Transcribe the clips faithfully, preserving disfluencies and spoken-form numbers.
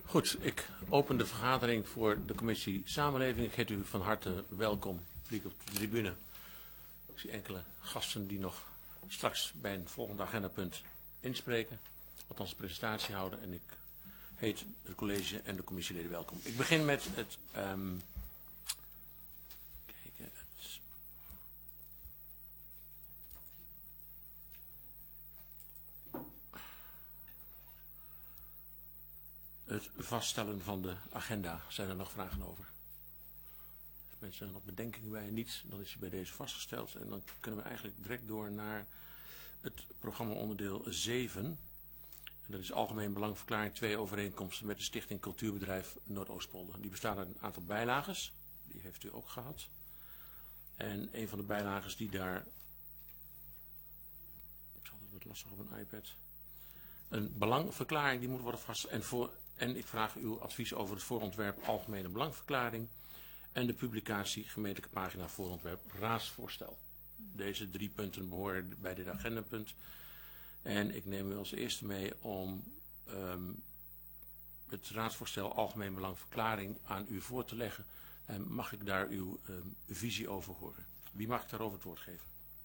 Goed, ik open de vergadering voor de commissie Samenleving. Ik heet u van harte welkom, publiek op de tribune. Ik zie enkele gasten die nog straks bij een volgende agendapunt inspreken, althans een presentatie houden. En ik heet het college en de commissieleden welkom. Ik begin met het, um, kijken, het Het vaststellen van de agenda. Zijn er nog vragen over? Als mensen er nog bedenkingen bij? Niet, dan is die bij deze vastgesteld. En dan kunnen we eigenlijk direct door naar het programma onderdeel zeven. En dat is Algemeen Belangverklaring twee overeenkomsten met de Stichting Cultuurbedrijf Noordoostpolder. Die bestaat uit een aantal bijlages. Die heeft u ook gehad. En een van de bijlages die daar... Ik zal het wat lastig op een iPad... Een belangverklaring die moet worden vastgesteld. En, voor, en ik vraag uw advies over het voorontwerp Algemene Belangverklaring. En de publicatie gemeentelijke pagina voorontwerp Raadsvoorstel. Deze drie punten behoren bij dit agendapunt. En ik neem u als eerste mee om um, het raadsvoorstel Algemeen Belangverklaring aan u voor te leggen. En mag ik daar uw um, visie over horen? Wie mag ik daarover het woord geven?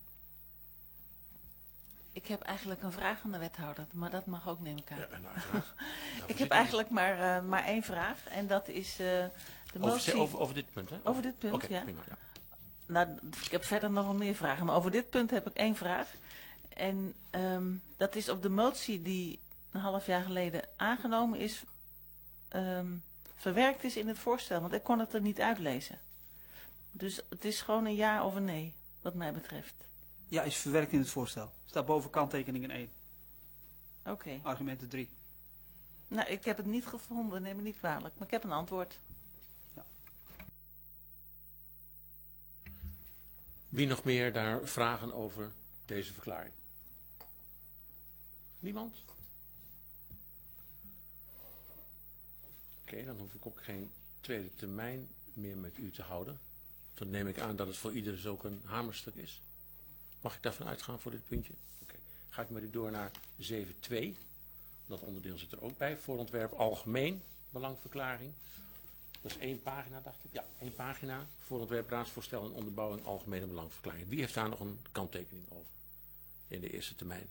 Ik heb eigenlijk een vraag aan de wethouder, maar dat mag ook, neem ik aan. Ja, nou, graag. Ik heb eigenlijk maar, uh, maar één vraag en dat is uh, de motie... Over, over, over dit punt, hè? Over dit punt, okay, ja. Prima, ja. Nou, ik heb verder nog wel meer vragen, maar over dit punt heb ik één vraag. En um, dat is op de motie die een half jaar geleden aangenomen is, um, verwerkt is in het voorstel, want ik kon het er niet uitlezen. Dus het is gewoon een ja of een nee, wat mij betreft. Ja, is verwerkt in het voorstel. Staat boven kanttekeningen één. Oké. Okay. Argumenten drie. Nou, ik heb het niet gevonden, neem me niet kwalijk, maar ik heb een antwoord. Ja. Wie nog meer daar vragen over deze verklaring? Niemand? Oké, okay, dan hoef ik ook geen tweede termijn meer met u te houden. Dan neem ik aan dat het voor ieder zulk een hamerstuk is. Mag ik daarvan uitgaan voor dit puntje? Oké. Okay. Ga ik met u door naar zeven punt twee. Dat onderdeel zit er ook bij. Voorontwerp Algemeen Belangverklaring. Dat is één pagina, dacht ik. Ja, één pagina. Voorontwerp Raadsvoorstel en onderbouwing Algemene Belangverklaring. Wie heeft daar nog een kanttekening over? In de eerste termijn.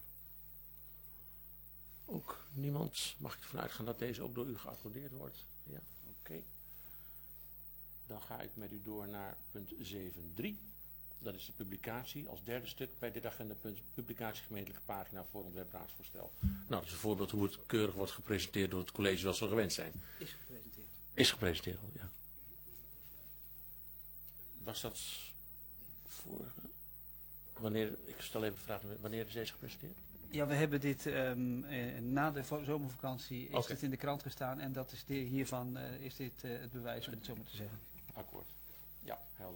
Ook niemand. Mag ik ervan uitgaan dat deze ook door u geaccordeerd wordt? Ja, oké. Okay. Dan ga ik met u door naar punt zeven punt drie. Dat is de publicatie als derde stuk bij dit agendapunt. Publicatie gemeentelijke pagina voorontwerp raadsvoorstel. Nou, dat is een voorbeeld hoe het keurig wordt gepresenteerd door het college zoals we gewend zijn. Is gepresenteerd. Is gepresenteerd al, ja. Was dat voor... Wanneer, ik stel even de vraag, wanneer is deze gepresenteerd? Ja, we hebben dit um, eh, na de zomervakantie is okay. dit in de krant gestaan en dat is de, hiervan uh, is dit uh, het bewijs om het zo maar te zeggen. Akkoord. Ja, helder.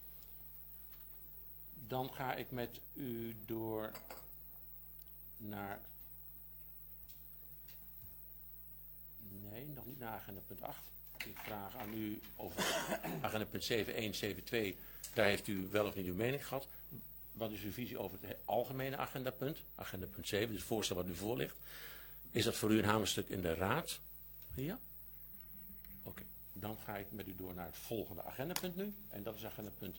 Dan ga ik met u door naar... Nee, nog niet naar agenda punt acht. Ik vraag aan u over agenda punt zeven punt één, zeven punt twee. Daar heeft u wel of niet uw mening gehad. Wat is uw visie over het algemene agendapunt? Agenda punt zeven, dus het voorstel wat u voor ligt. Is dat voor u een hamerstuk in de raad? Ja? Oké, okay. Dan ga ik met u door naar het volgende agendapunt nu. En dat is agendapunt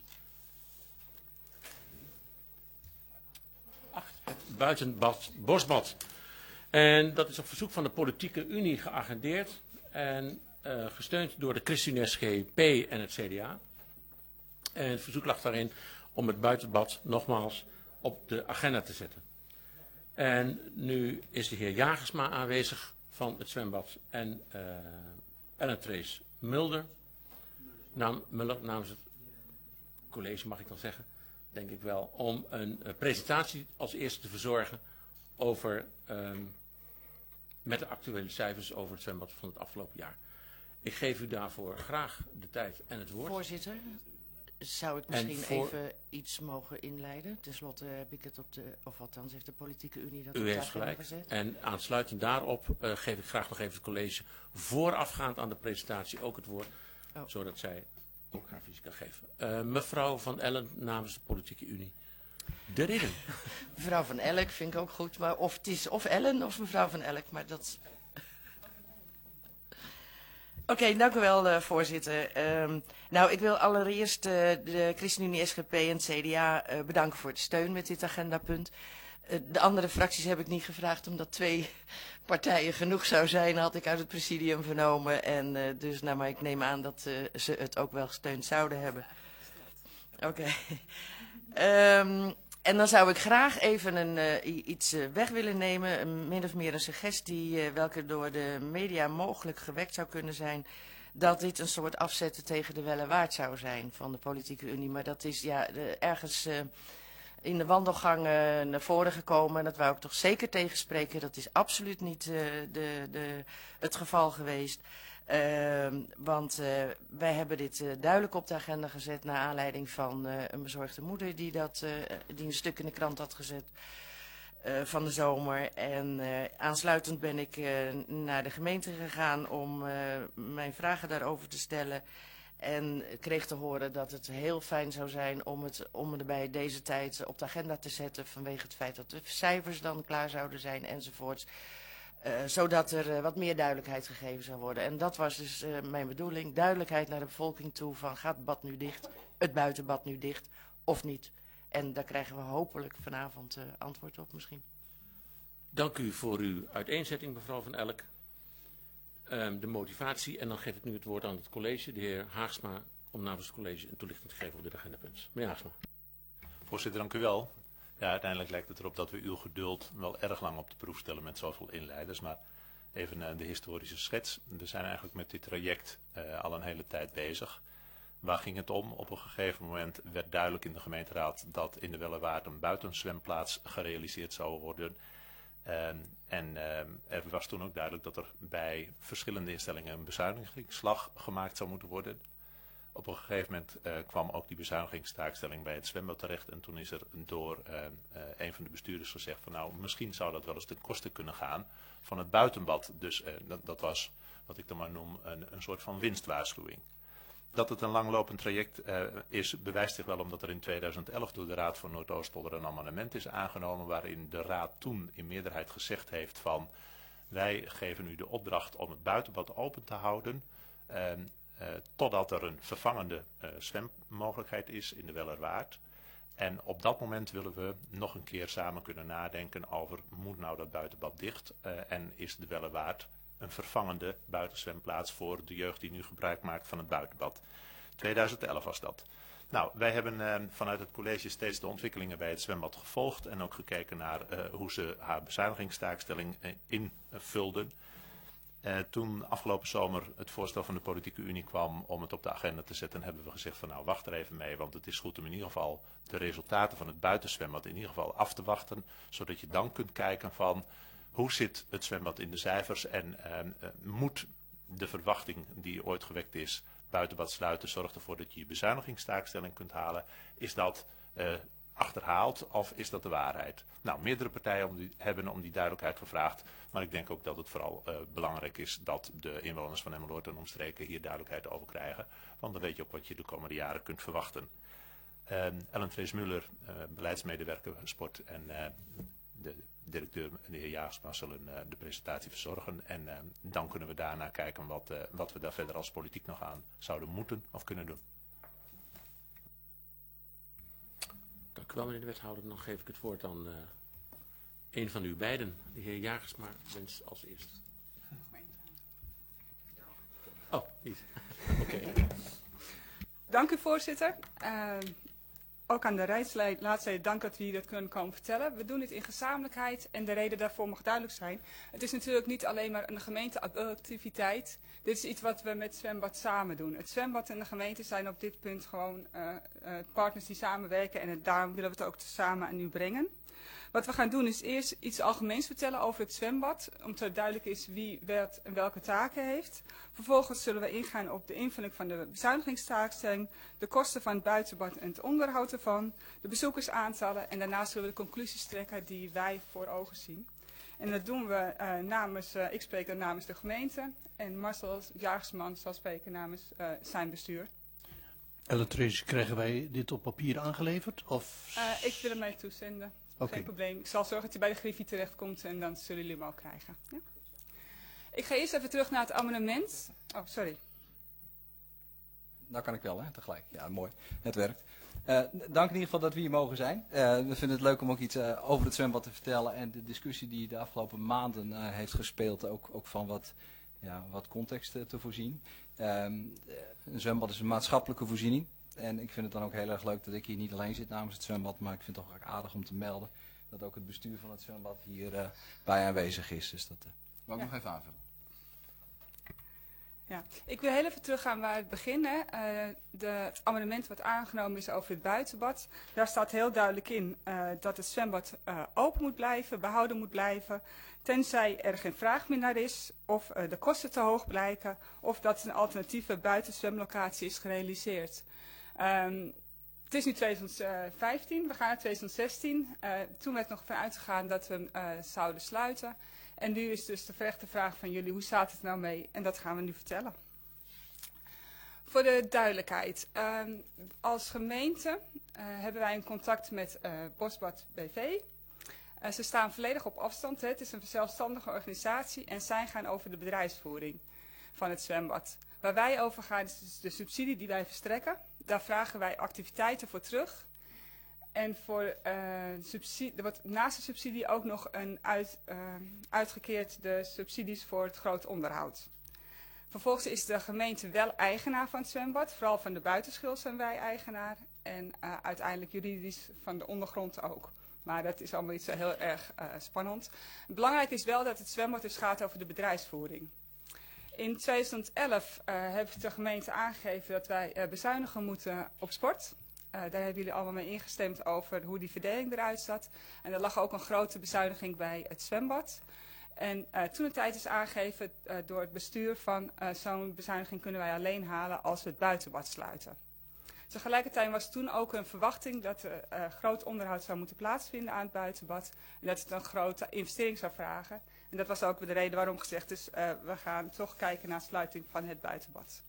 acht. Het buitenbad Bosbad. En dat is op verzoek van de Politieke Unie geagendeerd. En uh, gesteund door de ChristenUnie S G P en het C D A. En het verzoek lag daarin om het buitenbad nogmaals op de agenda te zetten. En nu is de heer Jagersma aanwezig van het zwembad en uh, Ellen Trace Mulder. Naam, Muller namens het college mag ik dan zeggen, denk ik wel, om een uh, presentatie als eerste te verzorgen over, um, met de actuele cijfers over het zwembad van het afgelopen jaar. Ik geef u daarvoor graag de tijd en het woord. Voorzitter, zou ik misschien voor... even iets mogen inleiden? Ten slotte heb ik het op de, of althans heeft de Politieke Unie dat u op de heeft agenda gelijk. gezet. En aansluitend daarop uh, geef ik graag nog even het college voorafgaand aan de presentatie ook het woord. Oh. Zodat zij ook haar visie kan geven. Uh, mevrouw Van Ellen namens de Politieke Unie. De ridder. Mevrouw Van Elk vind ik ook goed. Maar of het is of Ellen of mevrouw Van Elk. Maar dat... Oké, okay, dank u wel, uh, voorzitter. Um, nou, ik wil allereerst uh, de ChristenUnie, S G P en het C D A uh, bedanken voor de steun met dit agendapunt. Uh, de andere fracties heb ik niet gevraagd omdat twee partijen genoeg zou zijn, had ik uit het presidium vernomen. En uh, dus, nou, maar ik neem aan dat uh, ze het ook wel gesteund zouden hebben. Oké. Okay. Um, En dan zou ik graag even een, uh, iets uh, weg willen nemen, een, min of meer een suggestie uh, welke door de media mogelijk gewekt zou kunnen zijn, dat dit een soort afzetten tegen de Wellewaard zou zijn van de politieke unie. Maar dat is ja, de, ergens uh, in de wandelgang uh, naar voren gekomen en dat wou ik toch zeker tegenspreken. Dat is absoluut niet uh, de, de, het geval geweest. Uh, want uh, wij hebben dit uh, duidelijk op de agenda gezet naar aanleiding van uh, een bezorgde moeder die, dat, uh, die een stuk in de krant had gezet uh, van de zomer. En uh, aansluitend ben ik uh, naar de gemeente gegaan om uh, mijn vragen daarover te stellen. En kreeg te horen dat het heel fijn zou zijn om het om het bij deze tijd op de agenda te zetten vanwege het feit dat de cijfers dan klaar zouden zijn enzovoorts. Uh, zodat er uh, wat meer duidelijkheid gegeven zou worden. En dat was dus uh, mijn bedoeling. Duidelijkheid naar de bevolking toe van gaat het bad nu dicht, het buitenbad nu dicht of niet. En daar krijgen we hopelijk vanavond uh, antwoord op misschien. Dank u voor uw uiteenzetting, mevrouw Van Elk. Um, de motivatie. En dan geef ik nu het woord aan het college, de heer Haagsma, om namens het college een toelichting te geven op dit agendapunt. Meneer Haagsma. Voorzitter, dank u wel. Ja, uiteindelijk lijkt het erop dat we uw geduld wel erg lang op de proef stellen met zoveel inleiders. Maar even uh, de historische schets. We zijn eigenlijk met dit traject uh, al een hele tijd bezig. Waar ging het om? Op een gegeven moment werd duidelijk in de gemeenteraad dat in de Wellewaard een buitenzwemplaats gerealiseerd zou worden. Uh, en uh, er was toen ook duidelijk dat er bij verschillende instellingen een bezuinigingsslag gemaakt zou moeten worden. Op een gegeven moment uh, kwam ook die bezuinigingstaakstelling bij het zwembad terecht. En toen is er door uh, uh, een van de bestuurders gezegd van nou, misschien zou dat wel eens ten koste kunnen gaan van het buitenbad. Dus uh, dat, dat was wat ik dan maar noem een, een soort van winstwaarschuwing. Dat het een langlopend traject uh, is, bewijst zich wel omdat er in tweeduizend elf door de Raad van Noordoostpolder een amendement is aangenomen waarin de Raad toen in meerderheid gezegd heeft van wij geven u de opdracht om het buitenbad open te houden. Uh, Uh, totdat er een vervangende uh, zwemmogelijkheid is in de Wellerwaard. En op dat moment willen we nog een keer samen kunnen nadenken over moet nou dat buitenbad dicht uh, en is de Wellerwaard een vervangende buitenzwemplaats voor de jeugd die nu gebruik maakt van het buitenbad. tweeduizend elf was dat. Nou, wij hebben uh, vanuit het college steeds de ontwikkelingen bij het zwembad gevolgd en ook gekeken naar uh, hoe ze haar bezuinigingstaakstelling uh, invulden. Uh, toen afgelopen zomer het voorstel van de politieke unie kwam om het op de agenda te zetten, hebben we gezegd van nou wacht er even mee, want het is goed om in ieder geval de resultaten van het buitenzwembad in ieder geval af te wachten, zodat je dan kunt kijken van hoe zit het zwembad in de cijfers en uh, uh, moet de verwachting die ooit gewekt is, buitenbad sluiten, zorgt ervoor dat je je bezuinigingstaakstelling kunt halen, is dat uh, achterhaald of is dat de waarheid? Nou, meerdere partijen om die, hebben om die duidelijkheid gevraagd. Maar ik denk ook dat het vooral uh, belangrijk is dat de inwoners van Emmeloord en omstreken hier duidelijkheid over krijgen. Want dan weet je ook wat je de komende jaren kunt verwachten. Uh, Ellen Vrees-Muller, uh, beleidsmedewerker sport en uh, de directeur, de heer Jaagsma, zullen uh, de presentatie verzorgen. En uh, dan kunnen we daarna kijken wat, uh, wat we daar verder als politiek nog aan zouden moeten of kunnen doen. Dank u wel, meneer de wethouder. Dan geef ik het woord aan uh, een van u beiden. De heer Jagersma wens als eerste. Oh, niet. Oké. Okay. Dank u, voorzitter. Uh, ook aan de raadsleden dank dat we hier dat kunnen komen vertellen. We doen dit in gezamenlijkheid en de reden daarvoor mag duidelijk zijn. Het is natuurlijk niet alleen maar een gemeenteactiviteit. Dit is iets wat we met het zwembad samen doen. Het zwembad en de gemeente zijn op dit punt gewoon uh, uh, partners die samenwerken en het, daarom willen we het ook samen aan u brengen. Wat we gaan doen is eerst iets algemeens vertellen over het zwembad, omdat het duidelijk is wie wat en welke taken heeft. Vervolgens zullen we ingaan op de invulling van de bezuinigingstaakstelling, de kosten van het buitenbad en het onderhoud ervan, de bezoekersaantallen en daarna zullen we de conclusies trekken die wij voor ogen zien. En dat doen we uh, namens, uh, ik spreek dan namens de gemeente en Marcel Jagersman zal spreken namens uh, zijn bestuur. Ellen Trees, krijgen wij dit op papier aangeleverd? Of... Uh, ik wil hem mee toezenden. Okay. Geen probleem. Ik zal zorgen dat hij bij de griffie terechtkomt en dan zullen jullie hem ook krijgen. Ja? Ik ga eerst even terug naar het amendement. Oh, sorry. Nou kan ik wel, hè, tegelijk. Ja, mooi. Het werkt. Uh, dank in ieder geval dat we hier mogen zijn. Uh, we vinden het leuk om ook iets uh, over het zwembad te vertellen en de discussie die de afgelopen maanden uh, heeft gespeeld, ook, ook van wat, ja, wat context uh, te voorzien. Um, een zwembad is een maatschappelijke voorziening. En ik vind het dan ook heel erg leuk dat ik hier niet alleen zit namens het zwembad, maar ik vind het toch ook aardig om te melden dat ook het bestuur van het zwembad hier uh, bij aanwezig is. Dus dat uh, wou ik ja. nog even aanvullen. Ja, ik wil heel even teruggaan waar het begin. Hè. Uh, de, het amendement wat aangenomen is over het buitenbad. Daar staat heel duidelijk in uh, dat het zwembad uh, open moet blijven, behouden moet blijven. Tenzij er geen vraag meer naar is, of uh, de kosten te hoog blijken, of dat een alternatieve buitenzwemlocatie is gerealiseerd. Um, het is nu twintig vijftien, we gaan naar twintig zestien. Uh, toen werd nog van uitgegaan dat we hem uh, zouden sluiten. En nu is dus de verrechte vraag van jullie, hoe staat het nou mee? En dat gaan we nu vertellen. Voor de duidelijkheid. Uh, als gemeente uh, hebben wij een contact met uh, Bosbad B V. Uh, ze staan volledig op afstand. Hè. Het is een zelfstandige organisatie en zij gaan over de bedrijfsvoering van het zwembad. Waar wij over gaan is dus de subsidie die wij verstrekken. Daar vragen wij activiteiten voor terug. En voor uh, subsidie, er wordt naast de subsidie ook nog een uit, uh, uitgekeerd de subsidies voor het groot onderhoud. Vervolgens is de gemeente wel eigenaar van het zwembad. Vooral van de buitenschil zijn wij eigenaar. En uh, uiteindelijk juridisch van de ondergrond ook. Maar dat is allemaal niet zo heel erg uh, spannend. Belangrijk is wel dat het zwembad dus gaat over de bedrijfsvoering. In tweeduizend elf uh, heeft de gemeente aangegeven dat wij uh, bezuinigen moeten op sport. Uh, daar hebben jullie allemaal mee ingestemd over hoe die verdeling eruit zat. En er lag ook een grote bezuiniging bij het zwembad. En uh, toen de tijd is aangegeven uh, door het bestuur van uh, zo'n bezuiniging kunnen wij alleen halen als we het buitenbad sluiten. Tegelijkertijd was toen ook een verwachting dat er uh, groot onderhoud zou moeten plaatsvinden aan het buitenbad. En dat het een grote investering zou vragen. En dat was ook de reden waarom gezegd is, uh, we gaan toch kijken naar sluiting van het buitenbad.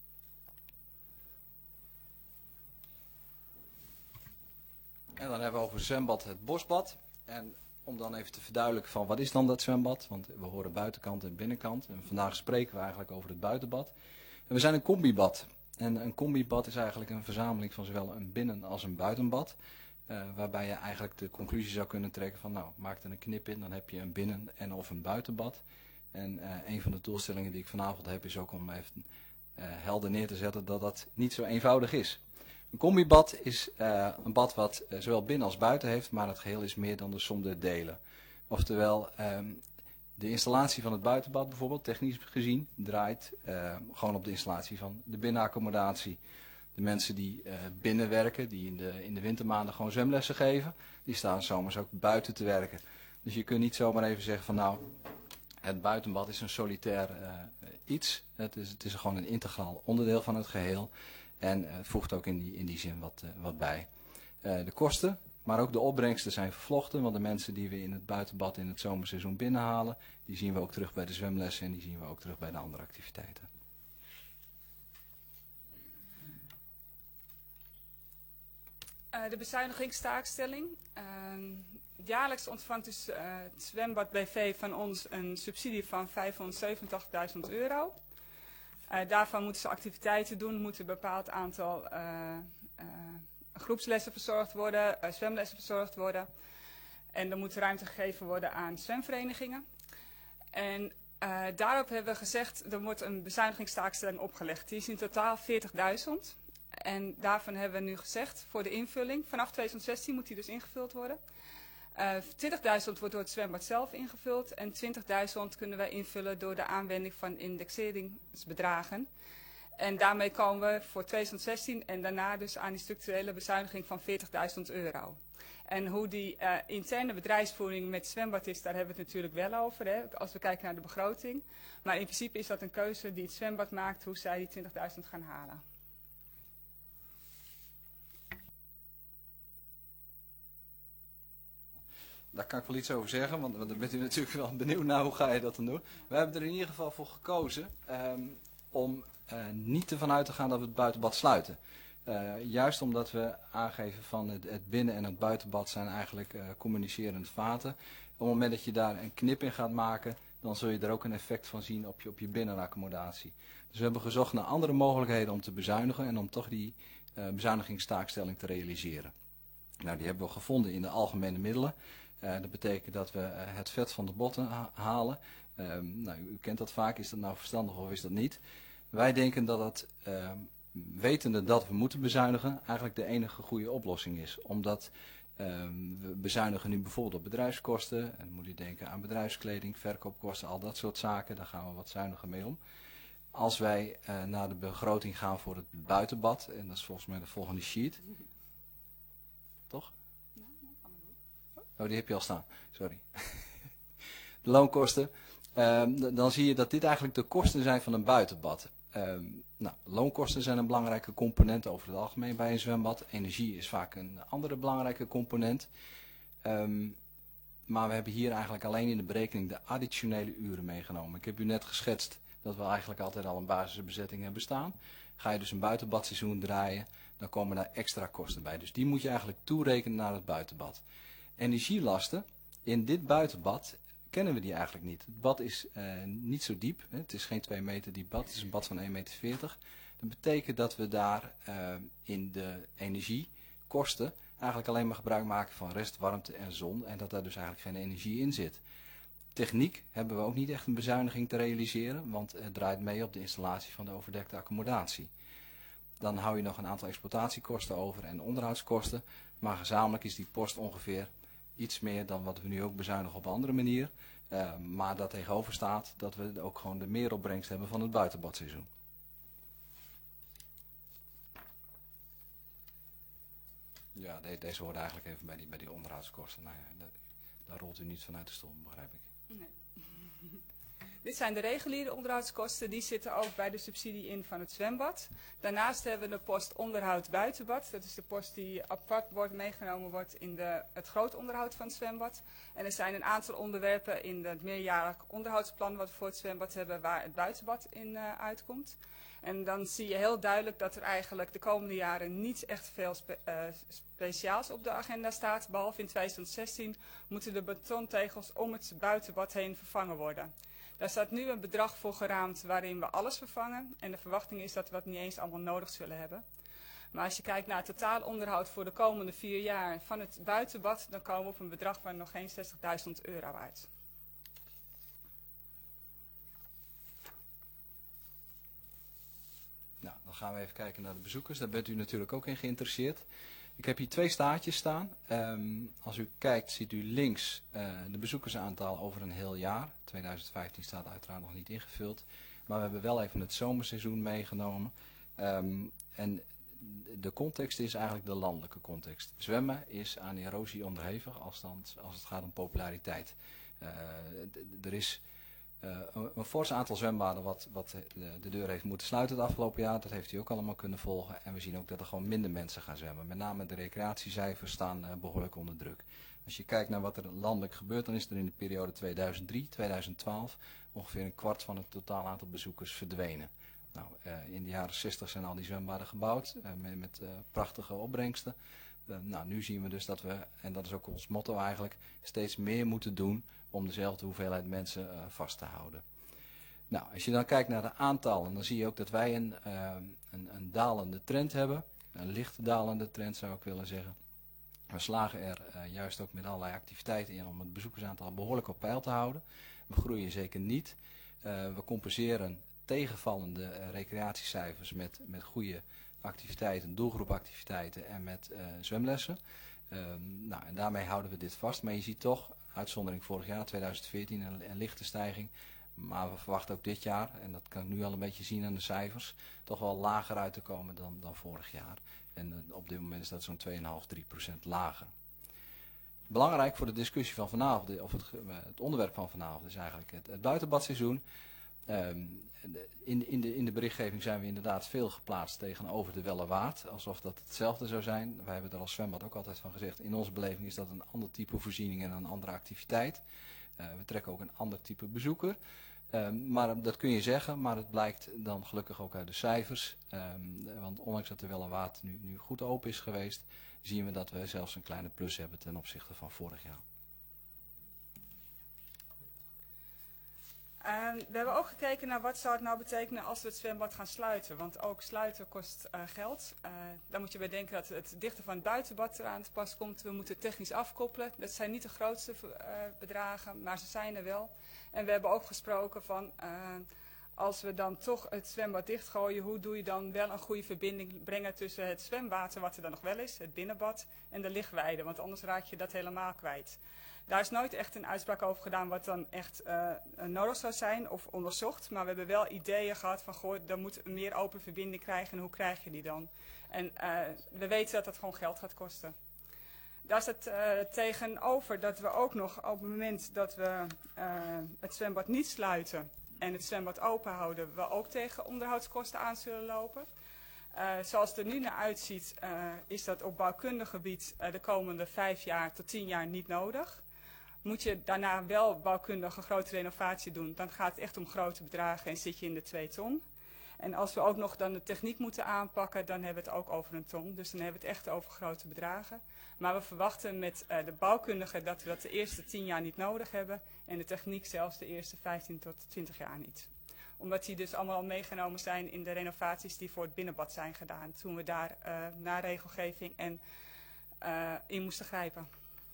En dan hebben we over het zwembad het Bosbad. En om dan even te verduidelijken van wat is dan dat zwembad. Want we horen buitenkant en binnenkant. En vandaag spreken we eigenlijk over het buitenbad. En we zijn een combibad. En een combibad is eigenlijk een verzameling van zowel een binnen- als een buitenbad. Uh, waarbij je eigenlijk de conclusie zou kunnen trekken van nou, maak er een knip in. Dan heb je een binnen- en of een buitenbad. En uh, een van de doelstellingen die ik vanavond heb is ook om even uh, helder neer te zetten dat dat niet zo eenvoudig is. Een combibad is uh, een bad wat uh, zowel binnen als buiten heeft, maar het geheel is meer dan de som der delen. Oftewel, um, de installatie van het buitenbad bijvoorbeeld, technisch gezien, draait uh, gewoon op de installatie van de binnenaccommodatie. De mensen die uh, binnen werken, die in de, in de wintermaanden gewoon zwemlessen geven, die staan zomers ook buiten te werken. Dus je kunt niet zomaar even zeggen van nou, het buitenbad is een solitair uh, iets. Het is, het is gewoon een integraal onderdeel van het geheel. En uh, het voegt ook in die, in die zin wat, uh, wat bij. Uh, de kosten, maar ook de opbrengsten zijn vervlochten. Want de mensen die we in het buitenbad in het zomerseizoen binnenhalen, die zien we ook terug bij de zwemlessen en die zien we ook terug bij de andere activiteiten. Uh, de bezuinigingstaakstelling. Uh, jaarlijks ontvangt dus uh, het zwembad B V van ons een subsidie van vijfhonderdzevenentachtigduizend euro. Uh, daarvan moeten ze activiteiten doen, moeten een bepaald aantal uh, uh, groepslessen verzorgd worden, uh, zwemlessen verzorgd worden. En er moet ruimte gegeven worden aan zwemverenigingen. En uh, daarop hebben we gezegd, er wordt een bezuinigingstaakstelling opgelegd. Die is in totaal veertigduizend. En daarvan hebben we nu gezegd, voor de invulling, vanaf twintig zestien moet die dus ingevuld worden. Uh, twintigduizend wordt door het zwembad zelf ingevuld en twintigduizend kunnen wij invullen door de aanwending van indexeringsbedragen. En daarmee komen we voor twintig zestien en daarna dus aan die structurele bezuiniging van veertigduizend euro. En hoe die uh, interne bedrijfsvoering met het zwembad is, daar hebben we het natuurlijk wel over, hè, als we kijken naar de begroting. Maar in principe is dat een keuze die het zwembad maakt, hoe zij die twintigduizend gaan halen. Daar kan ik wel iets over zeggen, want, want dan bent u natuurlijk wel benieuwd naar hoe ga je dat dan doen. We hebben er in ieder geval voor gekozen um, om uh, niet ervan uit te gaan dat we het buitenbad sluiten. Uh, juist omdat we aangeven van het, het binnen- en het buitenbad zijn eigenlijk uh, communicerende vaten. Op het moment dat je daar een knip in gaat maken, dan zul je er ook een effect van zien op je, op je binnenaccommodatie. Dus we hebben gezocht naar andere mogelijkheden om te bezuinigen en om toch die uh, bezuinigingstaakstelling te realiseren. Nou, die hebben we gevonden in de algemene middelen. Uh, dat betekent dat we uh, het vet van de botten ha halen. Uh, nou, u, u kent dat vaak, is dat nou verstandig of is dat niet? Wij denken dat het, uh, wetende dat we moeten bezuinigen, eigenlijk de enige goede oplossing is. Omdat uh, we bezuinigen nu bijvoorbeeld op bedrijfskosten. En dan moet u denken aan bedrijfskleding, verkoopkosten, al dat soort zaken. Daar gaan we wat zuiniger mee om. Als wij uh, naar de begroting gaan voor het buitenbad, en dat is volgens mij de volgende sheet. Toch? Oh, die heb je al staan. Sorry. De loonkosten. Um, dan zie je dat dit eigenlijk de kosten zijn van een buitenbad. Um, nou, loonkosten zijn een belangrijke component over het algemeen bij een zwembad. Energie is vaak een andere belangrijke component. Um, maar we hebben hier eigenlijk alleen in de berekening de additionele uren meegenomen. Ik heb u net geschetst dat we eigenlijk altijd al een basisbezetting hebben staan. Ga je dus een buitenbadseizoen draaien, dan komen daar extra kosten bij. Dus die moet je eigenlijk toerekenen naar het buitenbad. Energielasten in dit buitenbad kennen we die eigenlijk niet. Het bad is uh, niet zo diep. Hè. Het is geen twee meter diep bad. Het is een bad van één meter veertig. Dat betekent dat we daar uh, in de energiekosten eigenlijk alleen maar gebruik maken van restwarmte en zon. En dat daar dus eigenlijk geen energie in zit. Techniek hebben we ook niet echt een bezuiniging te realiseren. Want het draait mee op de installatie van de overdekte accommodatie. Dan hou je nog een aantal exploitatiekosten over en onderhoudskosten. Maar gezamenlijk is die post ongeveer iets meer dan wat we nu ook bezuinigen op een andere manier. Uh, maar dat tegenover staat dat we ook gewoon de meeropbrengst hebben van het buitenbadseizoen. Ja, de, deze hoort eigenlijk even bij die, bij die onderhoudskosten. Nou ja, de, daar rolt u niet vanuit de stoel, begrijp ik. Nee. Dit zijn de reguliere onderhoudskosten, die zitten ook bij de subsidie in van het zwembad. Daarnaast hebben we de post onderhoud buitenbad. Dat is de post die apart wordt meegenomen wordt in de, het groot onderhoud van het zwembad. En er zijn een aantal onderwerpen in het meerjarig onderhoudsplan wat we voor het zwembad hebben waar het buitenbad in uh, uitkomt. En dan zie je heel duidelijk dat er eigenlijk de komende jaren niet echt veel spe, uh, speciaals op de agenda staat. Behalve in tweeduizend zestien moeten de betontegels om het buitenbad heen vervangen worden. Daar staat nu een bedrag voor geraamd waarin we alles vervangen. En de verwachting is dat we dat niet eens allemaal nodig zullen hebben. Maar als je kijkt naar het totaal onderhoud voor de komende vier jaar van het buitenbad, dan komen we op een bedrag van nog geen zestigduizend euro uit. Nou, dan gaan we even kijken naar de bezoekers. Daar bent u natuurlijk ook in geïnteresseerd. Ik heb hier twee staartjes staan. Um, als u kijkt ziet u links uh, de bezoekersaantal over een heel jaar. tweeduizend vijftien staat uiteraard nog niet ingevuld. Maar we hebben wel even het zomerseizoen meegenomen. Um, en de context is eigenlijk de landelijke context. Zwemmen is aan erosie onderhevig als, dan, als het gaat om populariteit. Uh, er is uh, een, een fors aantal zwembaden wat, wat de, de deur heeft moeten sluiten het afgelopen jaar. Dat heeft u ook allemaal kunnen volgen. En we zien ook dat er gewoon minder mensen gaan zwemmen. Met name de recreatiecijfers staan uh, behoorlijk onder druk. Als je kijkt naar wat er landelijk gebeurt, dan is er in de periode tweeduizend drie tot tweeduizend twaalf ongeveer een kwart van het totaal aantal bezoekers verdwenen. Nou, uh, in de jaren zestig zijn al die zwembaden gebouwd uh, met, met uh, prachtige opbrengsten. Uh, nou, nu zien we dus dat we, en dat is ook ons motto eigenlijk, steeds meer moeten doen om dezelfde hoeveelheid mensen uh, vast te houden. Nou, als je dan kijkt naar de aantallen, dan zie je ook dat wij een, uh, een, een dalende trend hebben. Een licht dalende trend zou ik willen zeggen. We slagen er uh, juist ook met allerlei activiteiten in om het bezoekersaantal behoorlijk op peil te houden. We groeien zeker niet. Uh, we compenseren tegenvallende uh, recreatiecijfers met, met goede activiteiten, doelgroepactiviteiten en met uh, zwemlessen. Um, nou, en daarmee houden we dit vast. Maar je ziet toch, uitzondering vorig jaar, tweeduizend veertien, een, een lichte stijging. Maar we verwachten ook dit jaar, en dat kan ik nu al een beetje zien aan de cijfers, toch wel lager uit te komen dan, dan vorig jaar. En uh, op dit moment is dat zo'n twee komma vijf, drie procent lager. Belangrijk voor de discussie van vanavond, of het, uh, het onderwerp van vanavond, is eigenlijk het, het buitenbadseizoen. Um, in, in, de, in de berichtgeving zijn we inderdaad veel geplaatst tegenover de Wellewaard, alsof dat hetzelfde zou zijn. Wij hebben er als zwembad ook altijd van gezegd, in onze beleving is dat een ander type voorziening en een andere activiteit. Uh, we trekken ook een ander type bezoeker. Um, maar dat kun je zeggen, maar het blijkt dan gelukkig ook uit de cijfers. Um, want ondanks dat de Wellewaard nu, nu goed open is geweest, zien we dat we zelfs een kleine plus hebben ten opzichte van vorig jaar. En we hebben ook gekeken naar wat zou het nou betekenen als we het zwembad gaan sluiten. Want ook sluiten kost uh, geld. Uh, dan moet je bedenken dat het dichten van het buitenbad eraan te pas komt. We moeten technisch afkoppelen. Dat zijn niet de grootste uh, bedragen, maar ze zijn er wel. En we hebben ook gesproken van, uh, als we dan toch het zwembad dichtgooien, hoe doe je dan wel een goede verbinding brengen tussen het zwemwater, wat er dan nog wel is, het binnenbad, en de lichtweide. Want anders raak je dat helemaal kwijt. Daar is nooit echt een uitspraak over gedaan wat dan echt uh, nodig zou zijn of onderzocht. Maar we hebben wel ideeën gehad van, goh, dan moet een meer open verbinding krijgen. En hoe krijg je die dan? En uh, we weten dat dat gewoon geld gaat kosten. Daar staat uh, tegenover dat we ook nog op het moment dat we uh, het zwembad niet sluiten en het zwembad open houden, we ook tegen onderhoudskosten aan zullen lopen. Uh, zoals het er nu naar uitziet, uh, is dat op bouwkundig gebied uh, de komende vijf jaar tot tien jaar niet nodig. Moet je daarna wel bouwkundig een grote renovatie doen, dan gaat het echt om grote bedragen en zit je in de twee ton. En als we ook nog dan de techniek moeten aanpakken, dan hebben we het ook over een ton. Dus dan hebben we het echt over grote bedragen. Maar we verwachten met uh, de bouwkundige dat we dat de eerste tien jaar niet nodig hebben. En de techniek zelfs de eerste vijftien tot twintig jaar niet. Omdat die dus allemaal al meegenomen zijn in de renovaties die voor het binnenbad zijn gedaan. Toen we daar uh, naar regelgeving en uh, in moesten grijpen.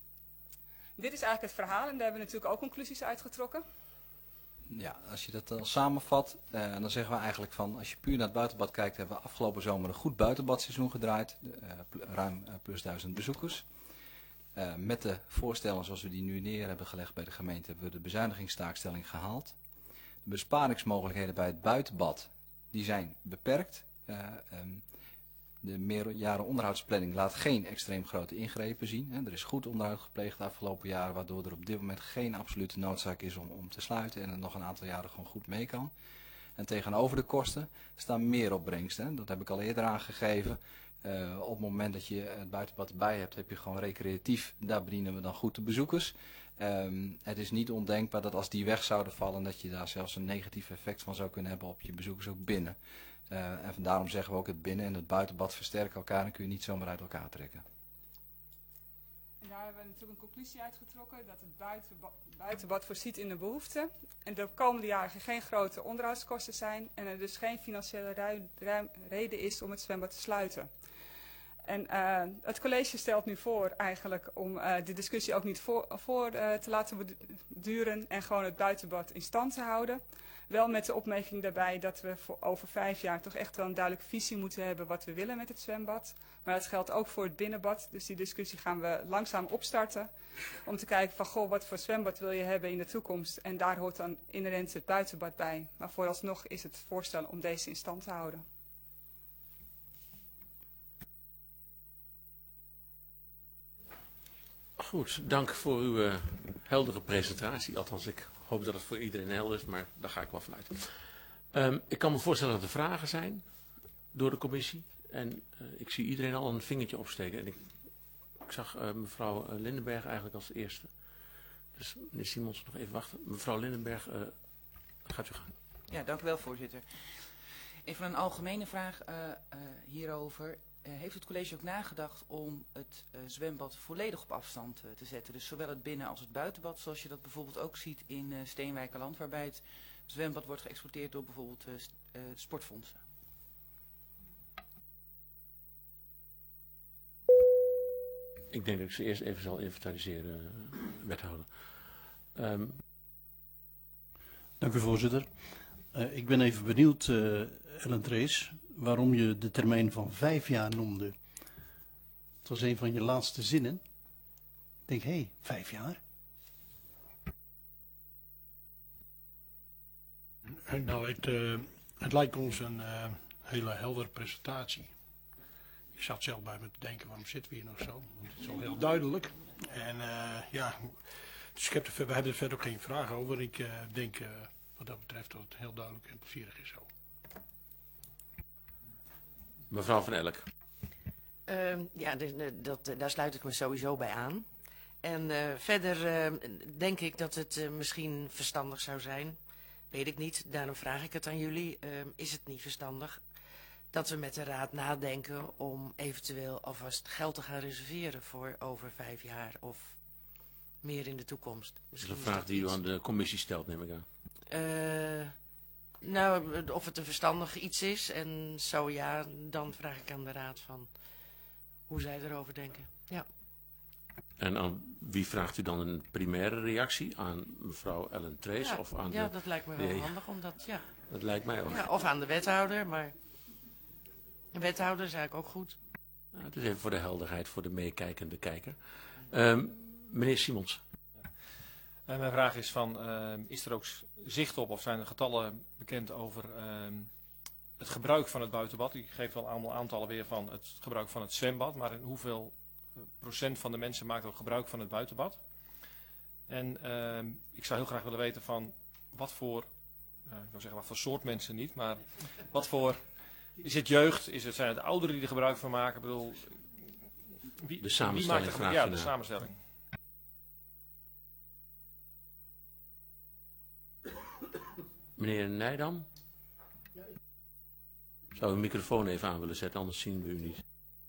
Dit is eigenlijk het verhaal en daar hebben we natuurlijk ook conclusies uitgetrokken. Ja, als je dat dan samenvat, uh, dan zeggen we eigenlijk van, als je puur naar het buitenbad kijkt, hebben we afgelopen zomer een goed buitenbadseizoen gedraaid. Uh, pl ruim uh, plus duizend bezoekers. Uh, met de voorstellen zoals we die nu neer hebben gelegd bij de gemeente, hebben we de bezuinigingstaakstelling gehaald. De besparingsmogelijkheden bij het buitenbad, die zijn beperkt. Uh, um, de meerjaren onderhoudsplanning laat geen extreem grote ingrepen zien. Hè. Er is goed onderhoud gepleegd de afgelopen jaren, waardoor er op dit moment geen absolute noodzaak is om, om te sluiten en het nog een aantal jaren gewoon goed mee kan. En tegenover de kosten staan meer opbrengsten. Hè. Dat heb ik al eerder aangegeven. Uh, op het moment dat je het buitenbad erbij hebt, heb je gewoon recreatief, daar bedienen we dan goed de bezoekers. Um, het is niet ondenkbaar dat als die weg zouden vallen, dat je daar zelfs een negatief effect van zou kunnen hebben op je bezoekers ook binnen. Uh, en daarom zeggen we ook het binnen- en het buitenbad versterken elkaar en kun je niet zomaar uit elkaar trekken. En daar hebben we natuurlijk een conclusie uitgetrokken dat het buitenbad, buitenbad voorziet in de behoefte. En de komende jaren geen grote onderhoudskosten zijn en er dus geen financiële ruim, ruim, reden is om het zwembad te sluiten. En uh, het college stelt nu voor eigenlijk om uh, de discussie ook niet voor, voor uh, te laten duren en gewoon het buitenbad in stand te houden. Wel met de opmerking daarbij dat we voor over vijf jaar toch echt wel een duidelijke visie moeten hebben wat we willen met het zwembad. Maar dat geldt ook voor het binnenbad. Dus die discussie gaan we langzaam opstarten. Om te kijken van goh, wat voor zwembad wil je hebben in de toekomst. En daar hoort dan inherent het buitenbad bij. Maar vooralsnog is het voorstel om deze in stand te houden. Goed, dank voor uw uh, heldere presentatie. Althans, ik hoop dat het voor iedereen helder is, maar daar ga ik wel vanuit. Um, ik kan me voorstellen dat er vragen zijn door de commissie. En uh, ik zie iedereen al een vingertje opsteken. En ik, ik zag uh, mevrouw uh, Lindenberg eigenlijk als eerste. Dus meneer Simons, nog even wachten. Mevrouw Lindenberg, uh, gaat u gaan. Ja, dank u wel, voorzitter. Even een algemene vraag uh, uh, hierover. Uh, heeft het college ook nagedacht om het uh, zwembad volledig op afstand uh, te zetten? Dus zowel het binnen- als het buitenbad, zoals je dat bijvoorbeeld ook ziet in uh, Steenwijkerland, waarbij het zwembad wordt geëxploiteerd door bijvoorbeeld uh, st uh, sportfondsen. Ik denk dat ik ze eerst even zal inventariseren, uh, wethouder. Um. Dank u, voorzitter. Uh, ik ben even benieuwd, uh, Ellen Drees, waarom je de termijn van vijf jaar noemde. Het was een van je laatste zinnen. Ik denk, hé, hey, vijf jaar? Nou, het, uh, het lijkt ons een uh, hele heldere presentatie. Ik zat zelf bij me te denken, waarom zitten we hier nog zo? Want het is al heel duidelijk. En uh, ja, dus ik heb er, we hebben er verder ook geen vragen over. Ik uh, denk uh, wat dat betreft dat het heel duidelijk en plezierig is zo. Mevrouw van Elk. Uh, ja, de, de, dat, daar sluit ik me sowieso bij aan. En uh, verder uh, denk ik dat het uh, misschien verstandig zou zijn. Weet ik niet, daarom vraag ik het aan jullie. Uh, is het niet verstandig dat we met de raad nadenken om eventueel alvast geld te gaan reserveren voor over vijf jaar of meer in de toekomst? Dat is een vraag die u aan de commissie stelt, neem ik aan. Uh, nou, of het een verstandig iets is. En zo ja, dan vraag ik aan de raad van hoe zij erover denken. Ja. En aan wie vraagt u dan een primaire reactie? Aan mevrouw Ellen Trees? Ja, of aan ja de... dat lijkt me wel Nee. handig. Omdat, ja. Dat lijkt mij ook. Ja, of aan de wethouder, maar de wethouder is eigenlijk ook goed. Nou, het is even voor de helderheid, voor de meekijkende kijker. Um, meneer Simons. Uh, mijn vraag is van, uh, is er ook zicht op of zijn er getallen bekend over uh, het gebruik van het buitenbad? U geeft wel allemaal aantallen weer van het gebruik van het zwembad, maar in hoeveel uh, procent van de mensen maakt ook gebruik van het buitenbad? En uh, ik zou heel graag willen weten van wat voor, uh, ik wil zeggen wat voor soort mensen niet, maar wat voor, is het jeugd, is het, zijn het ouderen die er gebruik van maken? Ik bedoel, wie, de samenstelling wie maakt vraag er, ja, je de naar. samenstelling. Meneer Nijdam? Zou u uw microfoon even aan willen zetten, anders zien we u niet.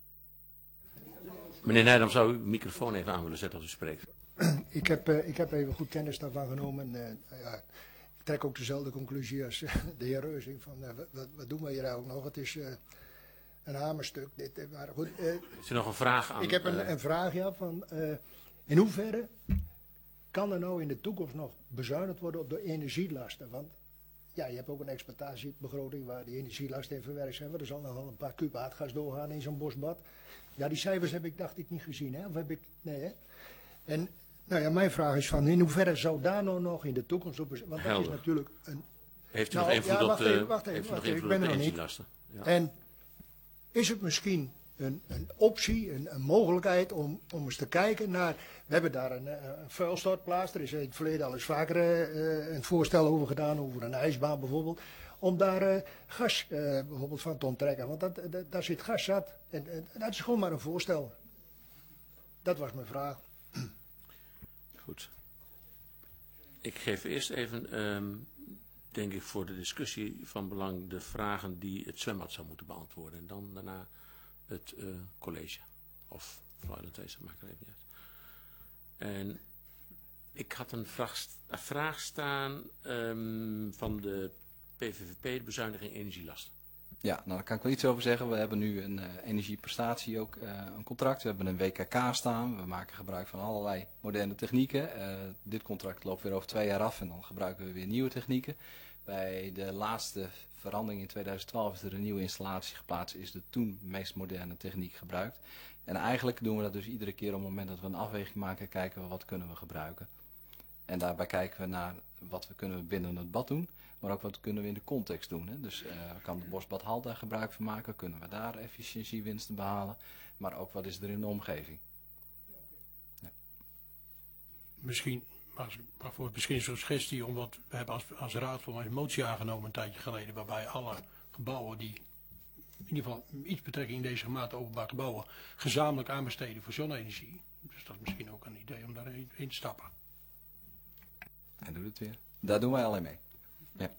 Meneer Nijdam, zou u uw microfoon even aan willen zetten als u spreekt? Ik heb, uh, ik heb even goed kennis daarvan genomen. Uh, ja, ik trek ook dezelfde conclusie als uh, de heer Reuzing. Van, uh, wat, wat doen we hier eigenlijk nog? Het is uh, een hamerstuk. Dit, uh, maar goed, uh, is er nog een vraag aan? Ik heb een, uh, een vraag, ja, van uh, in hoeverre kan er nou in de toekomst nog bezuinigd worden op de energielasten? Want ja, je hebt ook een exploitatiebegroting waar die energielasten in verwerkt zijn. Er zal nog wel een paar kuub aardgas doorgaan in zo'n bosbad. Ja, die cijfers heb ik, dacht ik, niet gezien. Hè? Of heb ik, nee, hè? En nou ja, mijn vraag is van, in hoeverre zou daar nou nog in de toekomst op... Want dat Helder. is natuurlijk een... Heeft u nou, nog invloed ja, op wacht de, even, wacht even, heeft u nog wacht even, invloed ik ben op de er nog niet. energielasten? Ja. En is het misschien een, een optie, een, een mogelijkheid om, om eens te kijken naar... We hebben daar een, een vuilstortplaats. Er is in het verleden al eens vaker uh, een voorstel over gedaan, over een ijsbaan bijvoorbeeld. Om daar uh, gas uh, bijvoorbeeld van te onttrekken. Want dat, dat, daar zit gas zat. En, en dat is gewoon maar een voorstel. Dat was mijn vraag. Goed. Ik geef eerst even, um, denk ik, voor de discussie van belang de vragen die het zwembad zou moeten beantwoorden. En dan daarna het uh, college. Of mevrouw Ellen Trees, dat maakt er even niet uit. En ik had een vraag, een vraag staan um, van de P V V P, de bezuiniging energielasten. Ja, nou daar kan ik wel iets over zeggen. We hebben nu een uh, energieprestatie ook uh, een contract. We hebben een W K K staan. We maken gebruik van allerlei moderne technieken. Uh, dit contract loopt weer over twee jaar af en dan gebruiken we weer nieuwe technieken. Bij de laatste verandering in tweeduizend twaalf is er een nieuwe installatie geplaatst. Is de toen meest moderne techniek gebruikt. En eigenlijk doen we dat dus iedere keer op het moment dat we een afweging maken, kijken we wat kunnen we gebruiken. En daarbij kijken we naar wat we kunnen binnen het bad doen, maar ook wat kunnen we in de context doen. Hè. Dus uh, kan het bosbad Halt daar gebruik van maken, kunnen we daar efficiëntiewinsten behalen, maar ook wat is er in de omgeving. Ja. Misschien, maar, maar voor misschien zo'n suggestie, omdat we hebben als, als raad voor een motie aangenomen een tijdje geleden, waarbij alle gebouwen die in ieder geval iets betrekking in deze mate openbaar gebouwen gezamenlijk aanbesteden voor zonne-energie. Dus dat is misschien ook een idee om daarin in te stappen. Hij doet het weer. Daar doen wij alleen mee. Ja.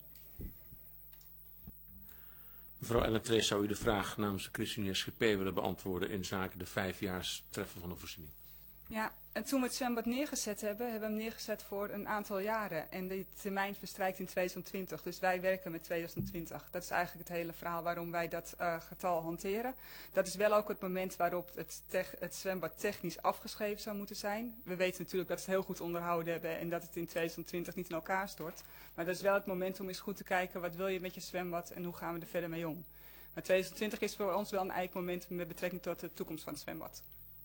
Mevrouw Ellen Trees, zou u de vraag namens de ChristenUnie S G P willen beantwoorden in zaken de vijfjaars treffen van de voorziening? Ja, en toen we het zwembad neergezet hebben, hebben we hem neergezet voor een aantal jaren. En de termijn verstrijkt in tweeduizend twintig, dus wij werken met tweeduizend twintig. Dat is eigenlijk het hele verhaal waarom wij dat uh, getal hanteren. Dat is wel ook het moment waarop het, het zwembad technisch afgeschreven zou moeten zijn. We weten natuurlijk dat ze het heel goed onderhouden hebben en dat het in tweeduizend twintig niet in elkaar stort. Maar dat is wel het moment om eens goed te kijken, wat wil je met je zwembad en hoe gaan we er verder mee om. Maar tweeduizend twintig is voor ons wel een eikmoment met betrekking tot de toekomst van het zwembad.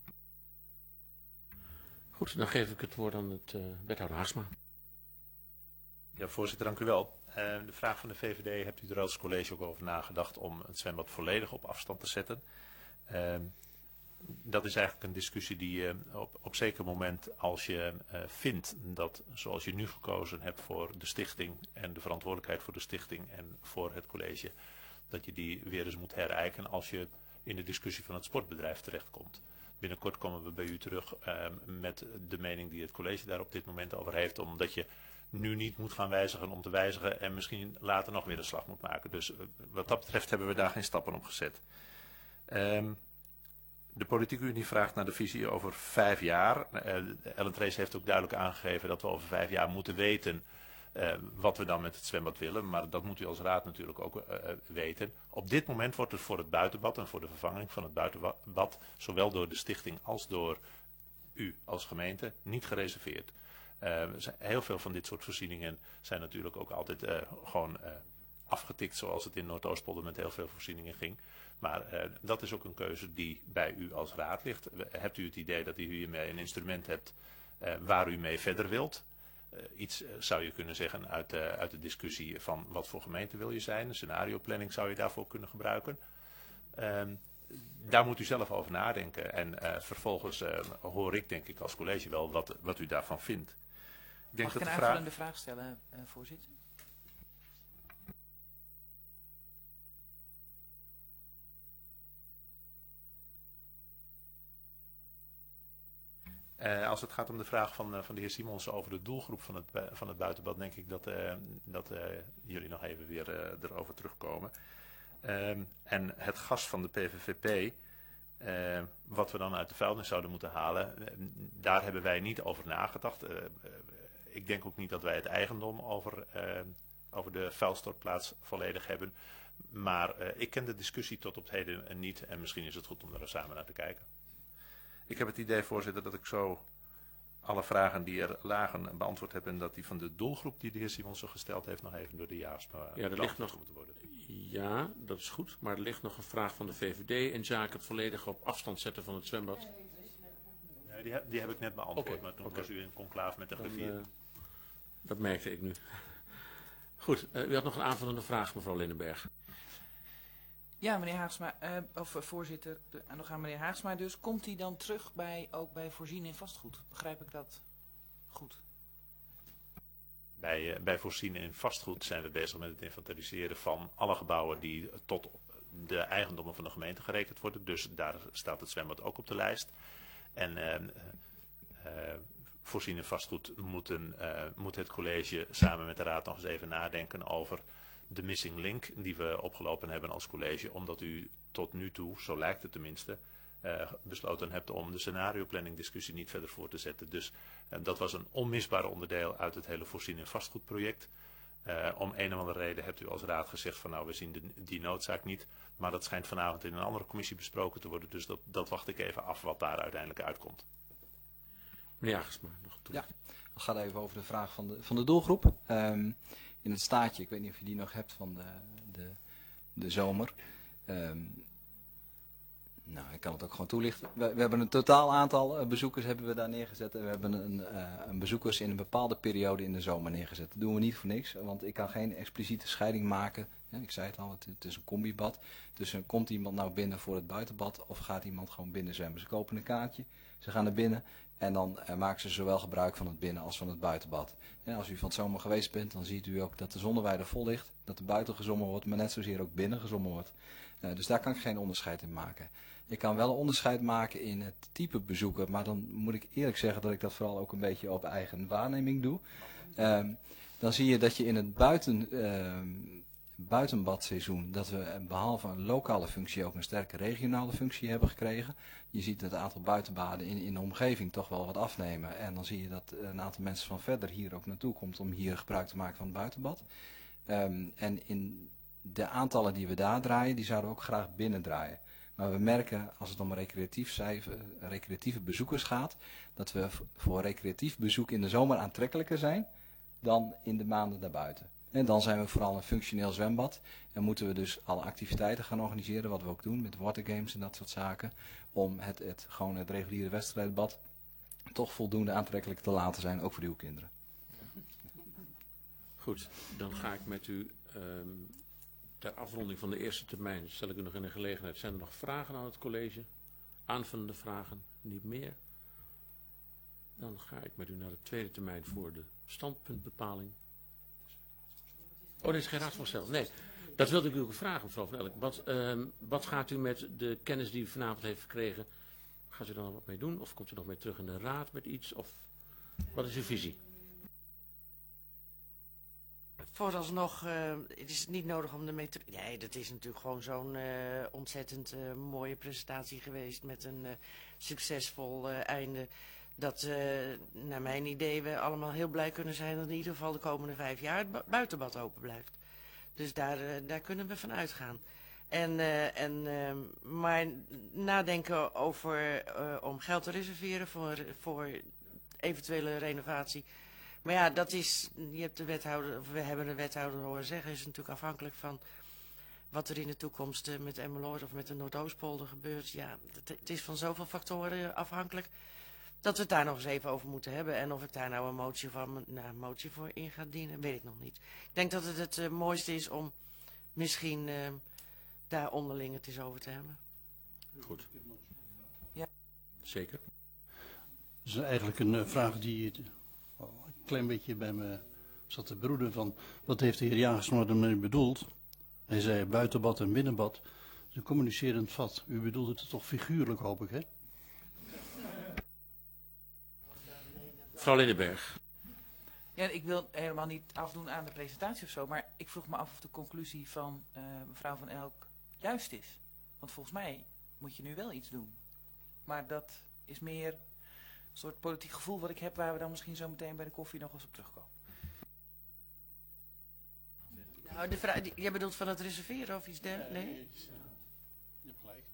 Goed, dan geef ik het woord aan het uh, wethouder Haarsma. Ja, voorzitter, dank u wel. Uh, de vraag van de V V D, hebt u er als college ook over nagedacht om het zwembad volledig op afstand te zetten? Uh, dat is eigenlijk een discussie die je uh, op, op zeker moment, als je uh, vindt dat zoals je nu gekozen hebt voor de stichting en de verantwoordelijkheid voor de stichting en voor het college, dat je die weer eens moet herijken als je in de discussie van het sportbedrijf terechtkomt. Binnenkort komen we bij u terug uh, met de mening die het college daar op dit moment over heeft. Omdat je nu niet moet gaan wijzigen om te wijzigen en misschien later nog weer de slag moet maken. Dus uh, wat dat betreft hebben we daar geen stappen op gezet. Um, de Politieke Unie vraagt naar de visie over vijf jaar. Uh, Ellen Trees heeft ook duidelijk aangegeven dat we over vijf jaar moeten weten Uh, wat we dan met het zwembad willen, maar dat moet u als raad natuurlijk ook uh, weten. Op dit moment wordt het voor het buitenbad en voor de vervanging van het buitenbad, zowel door de stichting als door u als gemeente, niet gereserveerd. Uh, heel veel van dit soort voorzieningen zijn natuurlijk ook altijd uh, gewoon uh, afgetikt, zoals het in Noordoostpolder met heel veel voorzieningen ging. Maar uh, dat is ook een keuze die bij u als raad ligt. Hebt u het idee dat u hiermee een instrument hebt uh, waar u mee verder wilt? Uh, iets uh, zou je kunnen zeggen uit, uh, uit de discussie van wat voor gemeente wil je zijn. Een scenarioplanning zou je daarvoor kunnen gebruiken. Uh, daar moet u zelf over nadenken. En uh, vervolgens uh, hoor ik denk ik als college wel wat, wat u daarvan vindt. Ik denk Mag ik dat een de vraag... aanvullende vraag stellen, uh, voorzitter? Uh, als het gaat om de vraag van, uh, van de heer Simons over de doelgroep van het, van het buitenbad, denk ik dat, uh, dat uh, jullie nog even weer uh, erover terugkomen. Uh, en het gas van de P V V P, uh, wat we dan uit de vuilnis zouden moeten halen, uh, daar hebben wij niet over nagedacht. Uh, uh, ik denk ook niet dat wij het eigendom over, uh, over de vuilstortplaats volledig hebben. Maar uh, ik ken de discussie tot op het heden niet en misschien is het goed om er samen naar te kijken. Ik heb het idee, voorzitter, dat ik zo alle vragen die er lagen beantwoord heb en dat die van de doelgroep die de heer Simons zo gesteld heeft nog even door de jaarsma ja, er ligt nog moeten worden. Ja, dat is goed, maar er ligt nog een vraag van de V V D in zaken het volledig op afstand zetten van het zwembad. Ja, die, heb, die heb ik net beantwoord, okay, maar toen okay. was u in conclave met de griffier. Uh, dat merkte ik nu. Goed, uh, u had nog een aanvullende vraag, mevrouw Lindenberg. Ja, meneer Haagsma, uh, of uh, voorzitter, de, en nog aan meneer Haagsma dus. Komt hij dan terug bij, ook bij voorzien in vastgoed? Begrijp ik dat goed? Bij, uh, bij voorzien in vastgoed zijn we bezig met het inventariseren van alle gebouwen die tot de eigendommen van de gemeente gerekend worden. Dus daar staat het zwembad ook op de lijst. En uh, uh, voorzien in vastgoed moeten, uh, moet het college samen met de raad nog eens even nadenken over de missing link die we opgelopen hebben als college, omdat u tot nu toe, zo lijkt het tenminste, uh, besloten hebt om de scenarioplanning discussie niet verder voor te zetten. Dus uh, dat was een onmisbaar onderdeel uit het hele voorzien in vastgoedproject. Uh, om een of andere reden hebt u als raad gezegd van nou we zien de, die noodzaak niet, maar dat schijnt vanavond in een andere commissie besproken te worden, dus dat, dat wacht ik even af wat daar uiteindelijk uitkomt. Meneer Jagersma, nog toe. Ja, het gaat even over de vraag van de, van de doelgroep. Um, In het staatje, ik weet niet of je die nog hebt van de, de, de zomer. Um, nou, ik kan het ook gewoon toelichten. We, we hebben een totaal aantal uh, bezoekers hebben we daar neergezet. We hebben een, uh, een bezoekers in een bepaalde periode in de zomer neergezet. Dat doen we niet voor niks, want ik kan geen expliciete scheiding maken. Ja, ik zei het al, het, het is een combibad. Dus uh, komt iemand nou binnen voor het buitenbad of gaat iemand gewoon binnen zwemmen? Ze kopen een kaartje, ze gaan naar binnen. En dan uh, maken ze zowel gebruik van het binnen- als van het buitenbad. En als u van het zomer geweest bent, dan ziet u ook dat de zonneweide vol ligt. Dat er buiten gezwommen wordt, maar net zozeer ook binnen gezwommen wordt. Uh, dus daar kan ik geen onderscheid in maken. Ik kan wel een onderscheid maken in het type bezoeker. Maar dan moet ik eerlijk zeggen dat ik dat vooral ook een beetje op eigen waarneming doe. Uh, dan zie je dat je in het buiten... Uh, buitenbadseizoen, dat we behalve een lokale functie ook een sterke regionale functie hebben gekregen. Je ziet het aantal buitenbaden in, in de omgeving toch wel wat afnemen. En dan zie je dat een aantal mensen van verder hier ook naartoe komt om hier gebruik te maken van het buitenbad. Um, en in de aantallen die we daar draaien, die zouden we ook graag binnen draaien. Maar we merken, als het om recreatief cijfer, recreatieve bezoekers gaat, dat we voor recreatief bezoek in de zomer aantrekkelijker zijn dan in de maanden daarbuiten. En dan zijn we vooral een functioneel zwembad. En moeten we dus alle activiteiten gaan organiseren, wat we ook doen met watergames en dat soort zaken. Om het, het, gewoon het reguliere wedstrijdbad toch voldoende aantrekkelijk te laten zijn, ook voor uw kinderen. Goed, dan ga ik met u um, ter afronding van de eerste termijn, stel ik u nog in de gelegenheid. Zijn er nog vragen aan het college? Aanvullende vragen? Niet meer? Dan ga ik met u naar de tweede termijn voor de standpuntbepaling. Oh, dit is geen raadsvoorstel. Nee, dat wilde ik u ook vragen, mevrouw Van Elk. Wat, uh, wat gaat u met de kennis die u vanavond heeft gekregen, gaat u dan wat mee doen? Of komt u nog mee terug in de raad met iets? Of wat is uw visie? Vooralsnog uh, het is het niet nodig om ermee te... Nee, dat is natuurlijk gewoon zo'n uh, ontzettend uh, mooie presentatie geweest met een uh, succesvol uh, einde. dat uh, naar mijn idee we allemaal heel blij kunnen zijn dat in ieder geval de komende vijf jaar het bu- buitenbad open blijft. Dus daar, uh, daar kunnen we van uitgaan. En, uh, en, uh, maar nadenken over uh, om geld te reserveren voor, voor eventuele renovatie. Maar ja, dat is, je hebt de wethouder, of we hebben de wethouder horen zeggen, is natuurlijk afhankelijk van wat er in de toekomst uh, met Emmeloord of met de Noordoostpolder gebeurt. Ja, het, het is van zoveel factoren afhankelijk dat we het daar nog eens even over moeten hebben. En of ik daar nou een motie, van, nou, een motie voor in ga dienen, weet ik nog niet. Ik denk dat het het uh, mooiste is om misschien uh, daar onderling het eens over te hebben. Goed. Ja. Zeker. Dat is eigenlijk een uh, vraag die uh, een klein beetje bij me zat te broeden van wat heeft de heer Jagersma ermee bedoeld? Hij zei buitenbad en binnenbad. Dat is een communicerend vat. U bedoelde het toch figuurlijk, hoop ik, hè? Mevrouw Lindenberg. Ja, ik wil helemaal niet afdoen aan de presentatie of zo, maar ik vroeg me af of de conclusie van uh, mevrouw Van Elk juist is. Want volgens mij moet je nu wel iets doen. Maar dat is meer een soort politiek gevoel wat ik heb, waar we dan misschien zo meteen bij de koffie nog eens op terugkomen. Nou, de vraag, die, jij bedoelt van het reserveren of iets dergelijks? Nee? Je hebt gelijk.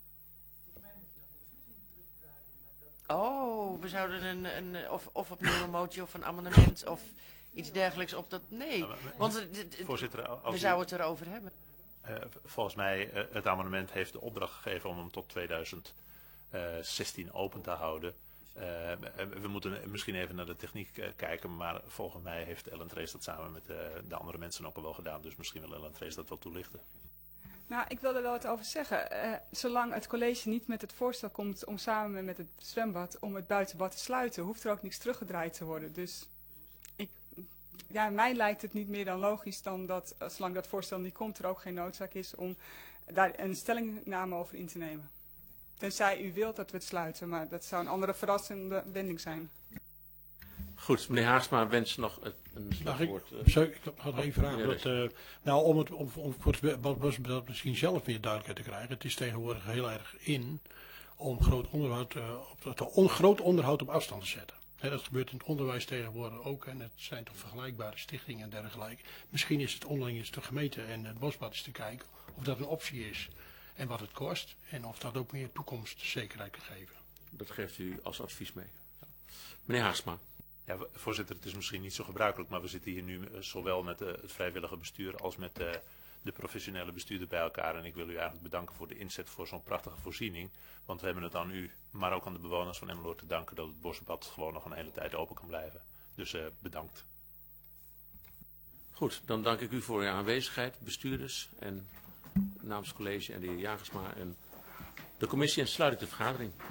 Oh, we zouden een, een of, of opnieuw een motie of een amendement of iets dergelijks op dat... Nee, want het, het, Voorzitter, als we u, zouden het erover hebben. Uh, volgens mij, uh, het amendement heeft de opdracht gegeven om hem tot tweeduizend zestien open te houden. Uh, we moeten misschien even naar de techniek uh, kijken, maar volgens mij heeft Ellen Trees dat samen met uh, de andere mensen ook al wel gedaan. Dus misschien wil Ellen Trees dat wel toelichten. Nou, ik wil er wel wat over zeggen. Uh, zolang het college niet met het voorstel komt om samen met het zwembad om het buitenbad te sluiten, hoeft er ook niks teruggedraaid te worden. Dus ik, ja, mij lijkt het niet meer dan logisch dan dat, zolang dat voorstel niet komt, er ook geen noodzaak is om daar een stellingname over in te nemen. Tenzij u wilt dat we het sluiten, maar dat zou een andere verrassende wending zijn. Goed, meneer Haagsma wenst nog een, een slagwoord. Ik, uh, ik had één vraag. Dat, uh, nou, om het om, om voor het dat misschien zelf meer duidelijkheid te krijgen. Het is tegenwoordig heel erg in om groot onderhoud, uh, op, te on, groot onderhoud op afstand te zetten. He, dat gebeurt in het onderwijs tegenwoordig ook. En het zijn toch vergelijkbare stichtingen en dergelijke. Misschien is het onderling eens de gemeente en het bosbad eens te kijken of dat een optie is. En wat het kost. En of dat ook meer toekomstzekerheid kan geven. Dat geeft u als advies mee. Ja. Meneer Haagsma. Ja, voorzitter, het is misschien niet zo gebruikelijk, maar we zitten hier nu uh, zowel met uh, het vrijwillige bestuur als met uh, de professionele bestuurder bij elkaar. En ik wil u eigenlijk bedanken voor de inzet voor zo'n prachtige voorziening. Want we hebben het aan u, maar ook aan de bewoners van Emmeloord te danken dat het bosbad gewoon nog een hele tijd open kan blijven. Dus uh, bedankt. Goed, dan dank ik u voor uw aanwezigheid, bestuurders en namens het college en de heer Jagersma en de commissie, en sluit ik de vergadering.